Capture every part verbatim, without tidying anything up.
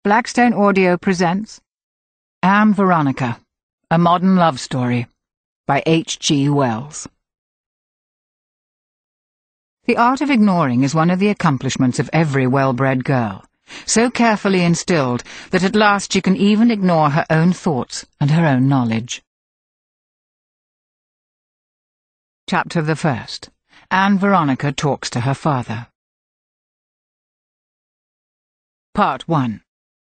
Blackstone Audio presents Anne Veronica, A Modern Love Story by H G Wells. The art of ignoring is one of the accomplishments of every well-bred girl, so carefully instilled that at last she can even ignore her own thoughts and her own knowledge. Chapter the first. Anne Veronica talks to her father. Part one.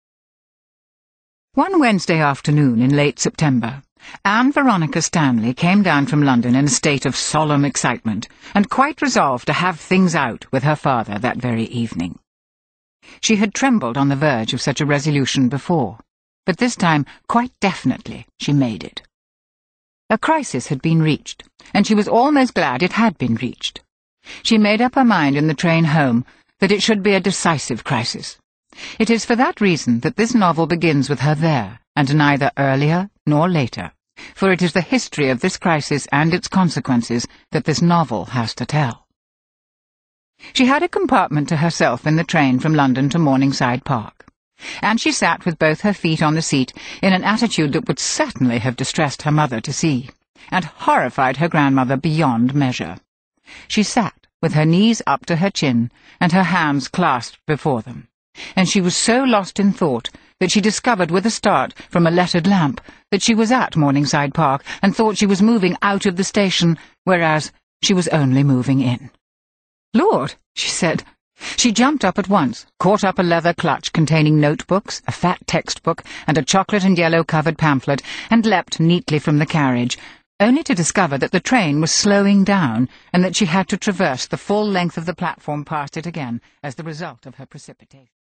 One Wednesday afternoon in late September, Anne Veronica Stanley came down from London in a state of solemn excitement, and quite resolved to have things out with her father that very evening. She had trembled on the verge of such a resolution before, but this time, quite definitely, she made it. A crisis had been reached, and she was almost glad it had been reached. She made up her mind in the train home that it should be a decisive crisis. It is for that reason that this novel begins with her there, and neither earlier nor later, for it is the history of this crisis and its consequences that this novel has to tell. She had a compartment to herself in the train from London to Morningside Park, and she sat with both her feet on the seat in an attitude that would certainly have distressed her mother to see, and horrified her grandmother beyond measure. She sat with her knees up to her chin and her hands clasped before them, and she was so lost in thought that she discovered with a start from a lettered lamp that she was at Morningside Park and thought she was moving out of the station, whereas she was only moving in. "Lord," she said. She jumped up at once, caught up a leather clutch containing notebooks, a fat textbook, and a chocolate and yellow-covered pamphlet, and leapt neatly from the carriage, only to discover that the train was slowing down and that she had to traverse the full length of the platform past it again as the result of her precipitation.